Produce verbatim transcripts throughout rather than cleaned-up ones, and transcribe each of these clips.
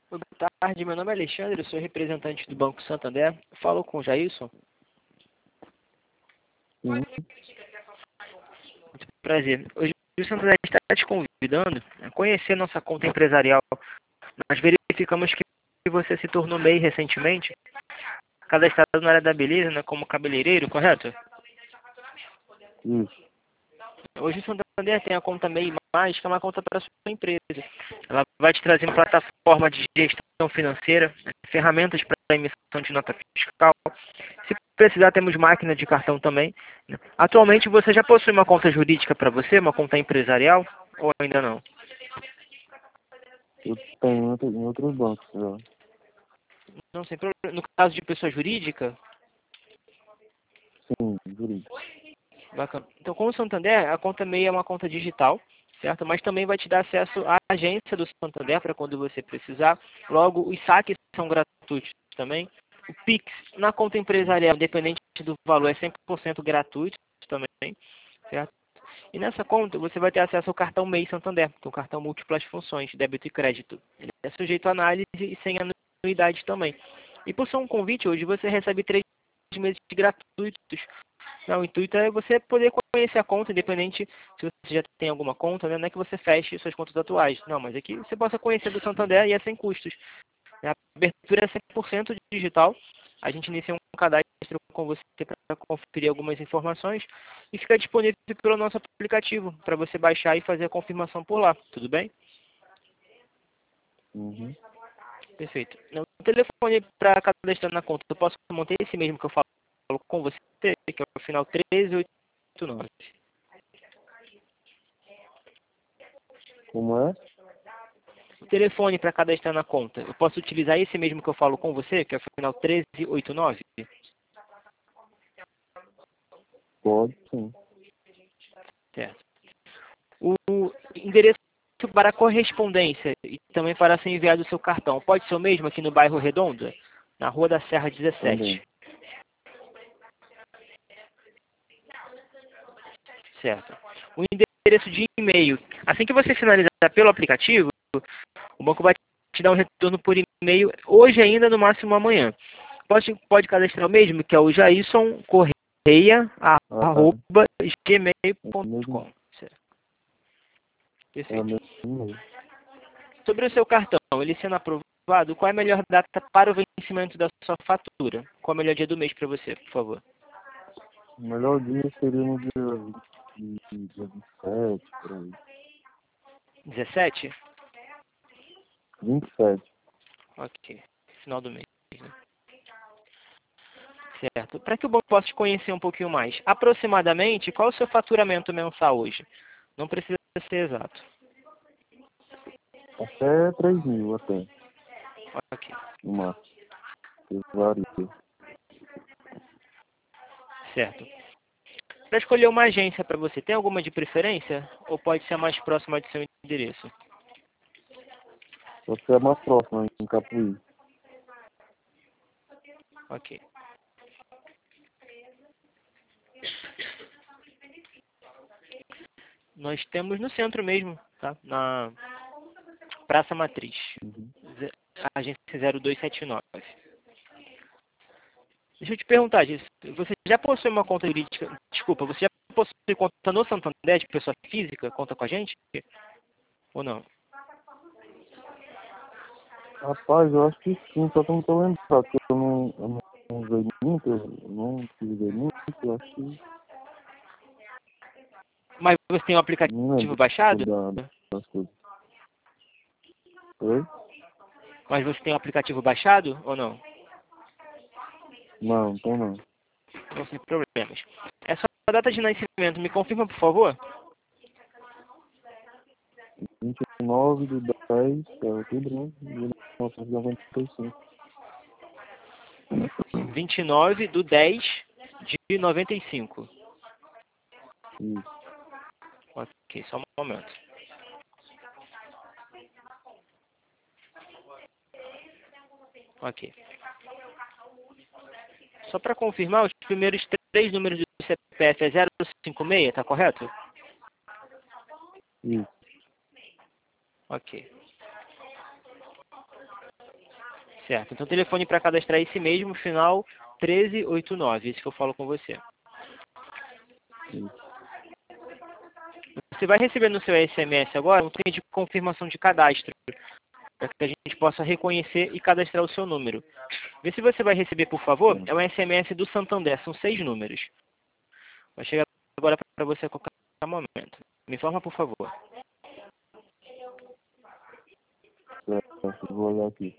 Boa tarde, meu nome é Alexandre, eu sou representante do Banco Santander. Falo com o Jailson. Sim. Muito prazer. Hoje o Santander está te convidando a conhecer nossa conta empresarial. Nós verificamos que você se tornou M E I recentemente, cadastrado na área da beleza, né, como cabeleireiro, correto? Isso. Hoje o Santander tem a conta M E I Mais, que é uma conta para a sua empresa. Ela vai te trazer uma plataforma de gestão financeira, ferramentas para a emissão de nota fiscal. Se precisar, temos máquina de cartão também. Atualmente, você já possui uma conta jurídica para você, uma conta empresarial, ou ainda não? Eu tenho em outro- em outros bancos já. Não, sem problema. No caso de pessoa jurídica, Sim, jurídico. bacana. Então, com o Santander, a conta M E I é uma conta digital, certo? Mas também vai te dar acesso à agência do Santander para quando você precisar. Logo, os saques são gratuitos também. O Pix na conta empresarial, independente do valor, é cem por cento gratuito também, certo? E nessa conta você vai ter acesso ao cartão M E I Santander, que é um cartão múltiplas funções, débito e crédito. Ele é sujeito à análise e sem anuidade também. E por ser um convite, hoje você recebe três meses gratuitos. Não, o intuito é você poder conhecer a conta, independente se você já tem alguma conta, né? Não é que você feche suas contas atuais. Não, mas é que você possa conhecer do Santander e é sem custos. A abertura é cem por cento digital. A gente inicia um cadastro com você para conferir algumas informações e fica disponível pelo nosso aplicativo para você baixar e fazer a confirmação por lá. Tudo bem? Uhum. Perfeito. O telefone para cadastrar na conta, eu posso manter esse mesmo que eu falo com você, que é o final treze oitenta e nove. Como é? O telefone para cadastrar na conta, eu posso utilizar esse mesmo que eu falo com você, que é o final treze oitenta e nove? Pode, sim. Certo. O endereço para correspondência e também para ser enviado o seu cartão, pode ser o mesmo aqui no bairro Redondo, na Rua da Serra Também. dezessete. Certo. O endereço de e-mail, assim que você finalizar pelo aplicativo, o banco vai te dar um retorno por e-mail hoje ainda, no máximo amanhã. Pode, pode cadastrar o mesmo, que é o jailson correia Ah, arroba gmail é o ponto mesmo. com. Certo. É o Perfeito. mesmo mesmo. Sobre o seu cartão, ele sendo aprovado, qual é a melhor data para o vencimento da sua fatura? Qual é o melhor dia do mês para você, por favor? O melhor dia seria no dia, dia vinte e sete, por aí. dezessete? vinte e sete. Ok. Final do mês, né? Certo. Para que o banco possa te conhecer um pouquinho mais, aproximadamente, qual é o seu faturamento mensal hoje? Não precisa ser exato. Até três mil, até. Ok. No máximo. Que varia. Certo. Para escolher uma agência para você, tem alguma de preferência? Ou pode ser a mais próxima de seu endereço? Pode ser a mais próxima, em Capuí. Ok. Nós temos no centro mesmo, tá? Na Praça Matriz. Uhum. Ze- Agência zero dois sete nove. Deixa eu te perguntar, Gis, você já possui uma conta jurídica? Desculpa, você já possui conta no Santander de pessoa física? Conta com a gente? Ou não? Rapaz, eu acho que sim, só que eu não tô lembrado, porque eu não, eu não não usei muito, eu não utilizei muito, eu acho que Mas você tem o não aplicativo lembro baixado? da, das coisas. Oi? Mas você tem o aplicativo baixado ou não? Não, então não. Não tem problemas. Essa data de nascimento, me confirma, por favor? vinte e nove de dez, é outubro, né? De mil novecentos e noventa e cinco. vinte e nove de dez de noventa e cinco. Isso. Ok, só um momento. Ok. Só para confirmar, os primeiros três números do C P F é zero cinco seis, tá correto? Isso. Ok. Certo. Então, o telefone para cadastrar é esse mesmo, final treze oitenta e nove, esse que eu falo com você. Isso. Você vai receber no seu S M S agora um trem de confirmação de cadastro, para que a gente possa reconhecer e cadastrar o seu número. Vê se você vai receber, por favor. É um S M S do Santander, são seis números. Vai chegar agora para você a qualquer momento. Me informa, por favor. Certo, vou olhar aqui.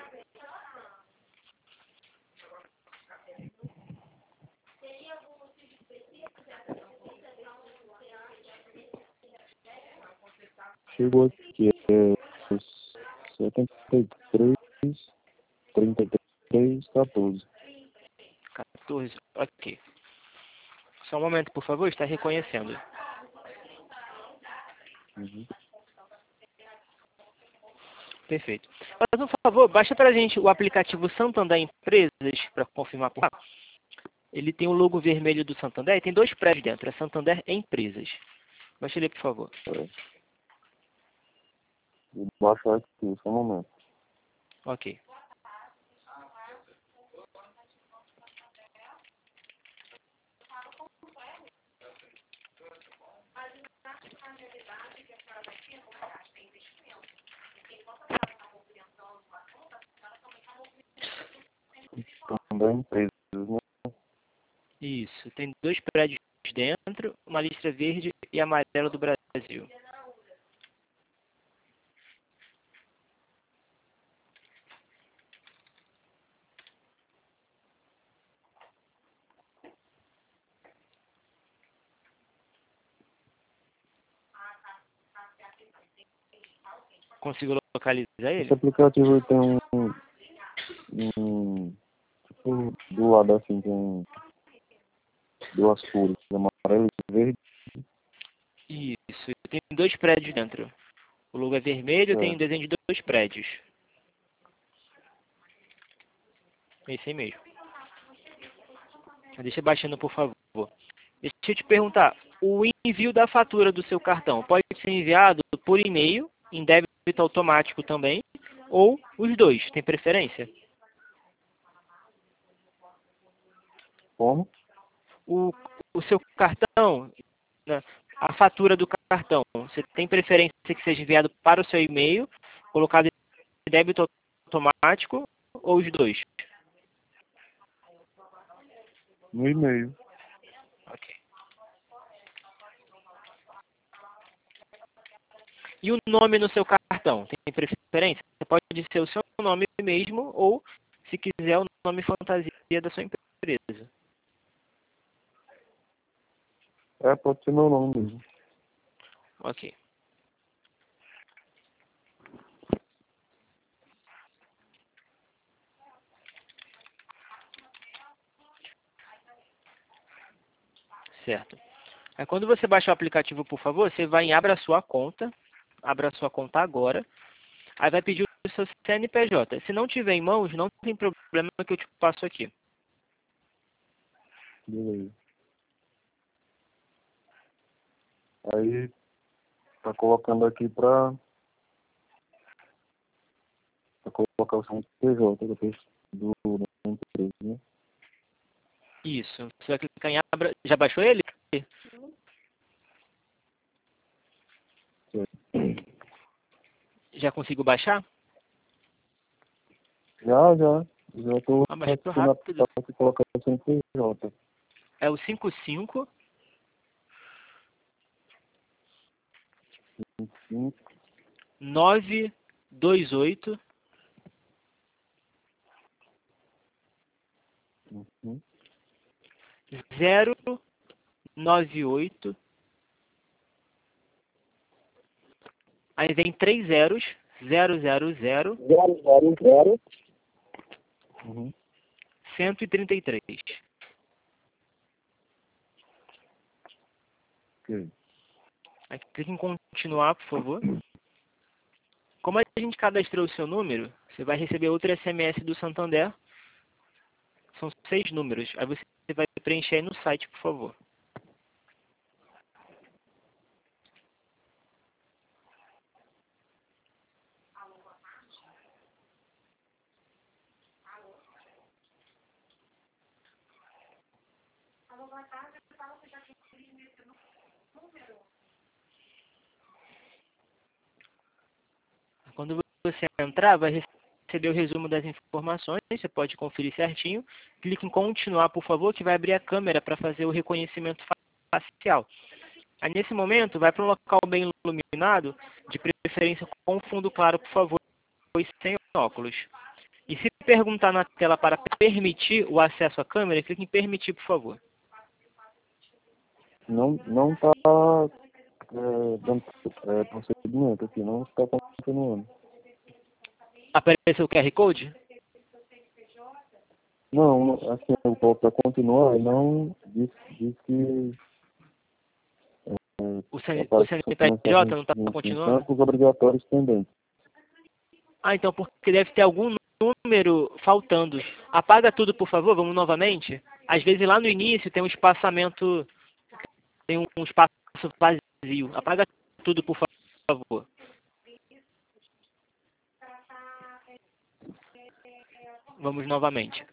Chegou aqui, é setenta e três, trinta e três, quatorze. quatorze, ok. Só um momento, por favor, está reconhecendo. Uhum. Perfeito. Mas, por favor, baixa para a gente o aplicativo Santander Empresas, para confirmar por lá. Ele tem o logo vermelho do Santander e tem dois prédios dentro, é Santander Empresas. Baixa ele, por favor. É. Vou baixar aqui, só um momento. Ok. Também empresas, né? Isso. Tem dois prédios dentro, uma listra verde e amarela do Brasil. Consigo localizar Esse ele? aplicativo tem um, um tipo, do lado assim, tem duas cores, amarelo e verde. Isso. Tem dois prédios dentro. O logo é vermelho, tem um Certo. desenho de dois prédios. Esse aí mesmo. Deixa baixando, por favor. Deixa eu te perguntar, o envio da fatura do seu cartão pode ser enviado por e-mail, em débito automático também, ou os dois, tem preferência? Como? O, o seu cartão, né, a fatura do cartão, você tem preferência que seja enviado para o seu e-mail, colocado em débito automático, ou os dois? No e-mail. Ok. E o nome no seu cartão, tem preferência? Pode ser o seu nome mesmo, ou, se quiser, o nome fantasia da sua empresa. É, pode ser meu nome mesmo. Ok. Certo. Aí, quando você baixar o aplicativo, por favor, você vai em Abra Sua Conta. Abra Sua Conta agora. Aí vai pedir o seu C N P J. Se não tiver em mãos, não tem problema que eu te passo aqui. Beleza. Aí, tá colocando aqui pra, pra colocar o C N P J depois do, da empresa, né? Isso. Você vai clicar em Abra... Já baixou ele? Certo. Já consigo baixar? Já, já. Já tô Ah, baixou aqui na rápido. para colocar o C N P J. É o cinco cinco cinco, nove dois oito uhum, zero nove oito. Aí vem três zeros. Zero zero zero zero zero zero. Uhum. cento e trinta e três. Ok. Aí clique em continuar, por favor. Como a gente cadastrou o seu número, você vai receber outro S M S do Santander. São seis números. Aí você vai preencher aí no site, por favor. Quando você entrar, vai receber o resumo das informações, você pode conferir certinho. Clique em continuar, por favor, que vai abrir a câmera para fazer o reconhecimento facial. Aí, nesse momento, vai para um local bem iluminado, de preferência com fundo claro, por favor, e sem óculos. E se perguntar na tela para permitir o acesso à câmera, clique em permitir, por favor. Não, não está é, dando é, procedimento aqui, não está continuando. Apareceu o Q R Code? Não, assim, eu coloco para continuar e não diz, diz que é, O C N P J não está continuando? campos obrigatórios pendentes. Ah, então porque deve ter algum número faltando. Apaga tudo, por favor, vamos novamente. Às vezes lá no início tem um espaçamento, tem um espaço vazio. Apaga tudo, por favor. Vamos novamente.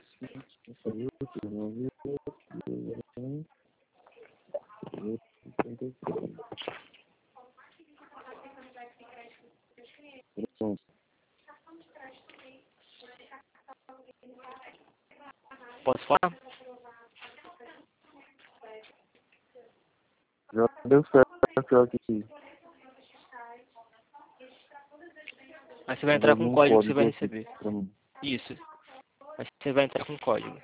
Posso falar? Já deu certo aqui. Aí você vai entrar com o código que você vai receber. Aqui, Isso. Aí você vai entrar com o código.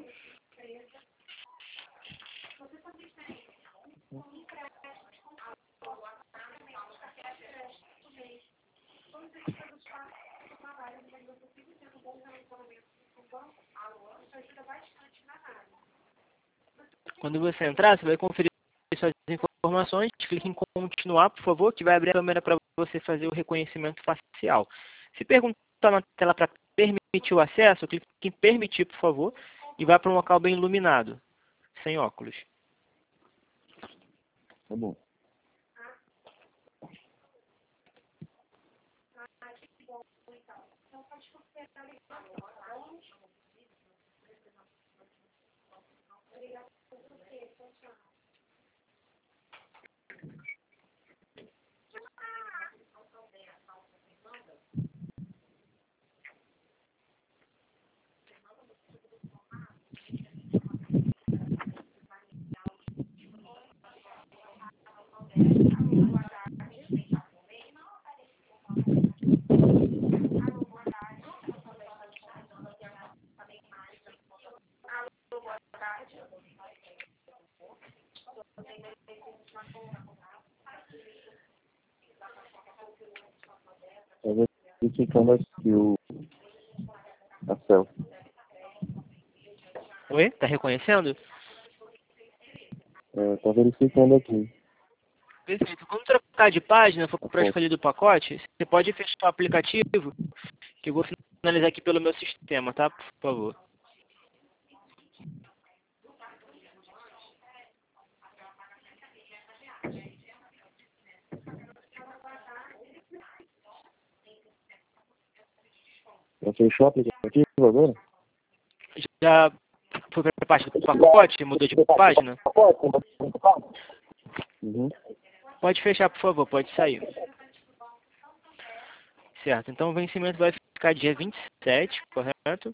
Quando você entrar, você vai conferir suas informações, clique em continuar, por favor, que vai abrir a câmera para você fazer o reconhecimento facial. Se perguntar na tela para permitir o acesso, clique em permitir, por favor, e vai para um local bem iluminado, sem óculos. Tá bom. Tá verificando aqui o a selfie. Oi? Tá reconhecendo? É, tá verificando aqui. Perfeito. Quando trocar de página, for para Foto. escolher do pacote, você pode fechar o aplicativo, que eu vou finalizar aqui pelo meu sistema, tá? Por favor. Já fechou o aplicativo agora? Já foi para a parte do pacote? Mudou de página? Uhum. Pode fechar, por favor. Pode sair. Certo. Então o vencimento vai ficar dia vinte e sete, correto?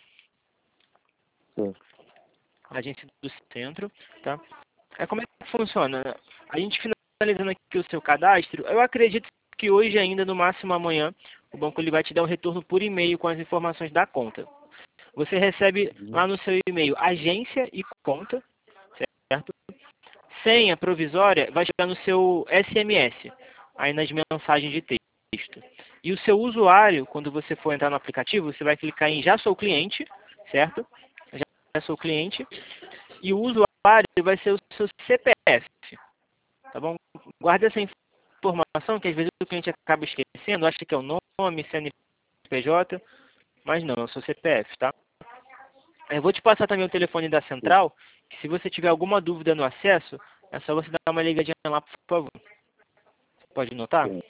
Certo. Agência do centro, tá? É como é que funciona? A gente finalizando aqui o seu cadastro, eu acredito que hoje ainda, no máximo amanhã, o banco ele vai te dar um retorno por e-mail com as informações da conta. Você recebe lá no seu e-mail agência e conta, certo? Senha provisória vai chegar no seu S M S, aí nas mensagens de texto. E o seu usuário, quando você for entrar no aplicativo, você vai clicar em já sou cliente, certo? Já sou cliente. E o usuário vai ser o seu C P F, tá bom? Guarde essa informação, que às vezes o cliente acaba esquecendo, acha que é o nome, C N P J, mas não, é o seu C P F, tá? Eu vou te passar também o telefone da central, que se você tiver alguma dúvida no acesso, é só você dar uma ligadinha lá, por favor. Pode notar? Sim.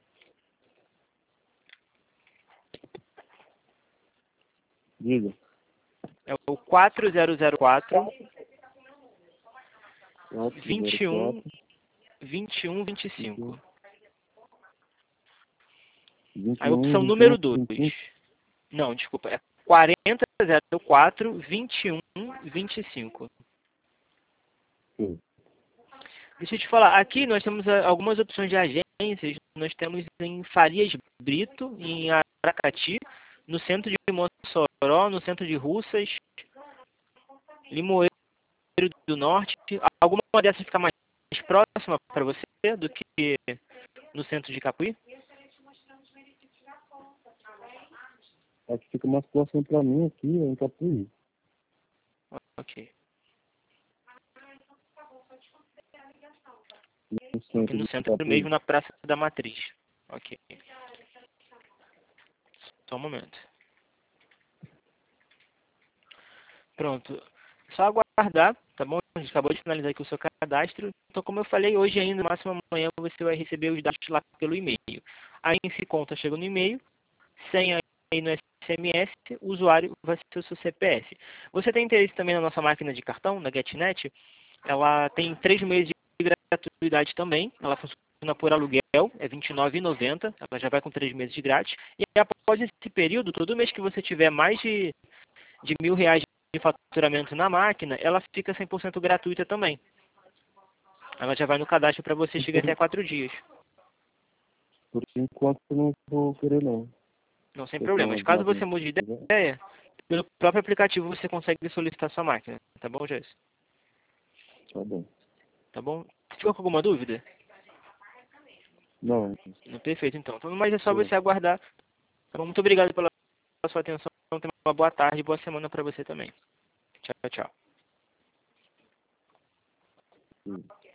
Diga. É o quatro zero zero quatro, quatro vinte e zero um, quatro, vinte e um, vinte e cinco. vinte Aí e um, opção vinte e um, número dois. vinte e cinco. Não, desculpa, é quarenta zero quatro, vinte e um, vinte e cinco. Sim. Deixa eu te falar, aqui nós temos ah, algumas opções de agências. Nós temos em Farias Brito, em Aracati, no centro de Mossoró, no centro de Russas, Limoeiro do Norte. Alguma dessas fica mais próxima para você do que no centro de Capuí? A que fica mais próximo para mim aqui é em Capuí. Ok. No Aqui centro no de centro Capuí. mesmo, na Praça da Matriz. Ok. Só um momento. Pronto. Só aguardar, tá bom? A gente acabou de finalizar aqui o seu cadastro. Então, como eu falei, hoje ainda, no máximo amanhã, você vai receber os dados lá pelo e-mail. Aí, se conta chega no e-mail, senha aí no S M S, o usuário vai ser o seu C P F. Você tem interesse também na nossa máquina de cartão, na GetNet? Ela tem três meses de gratuidade também. Ela funciona por aluguel, é vinte e nove reais e noventa centavos. Ela já vai com três meses de grátis. E após esse período, todo mês que você tiver mais de, de mil reais de faturamento na máquina, ela fica cem por cento gratuita também. Ela já vai no cadastro para você, chega até quatro dias. Por enquanto eu não vou querer não. Não, sem Eu tenho problemas. umas Caso você máquinas. mude de ideia, pelo próprio aplicativo você consegue solicitar sua máquina. Tá bom, Jéssica? Tá bom. Tá bom? Ficou com alguma dúvida? Não. Não, perfeito, então. Então, mas é só Tô. você aguardar. Tá bom? Muito obrigado pela sua atenção. Tenha uma boa tarde e boa semana para você também. Tchau, tchau. Sim.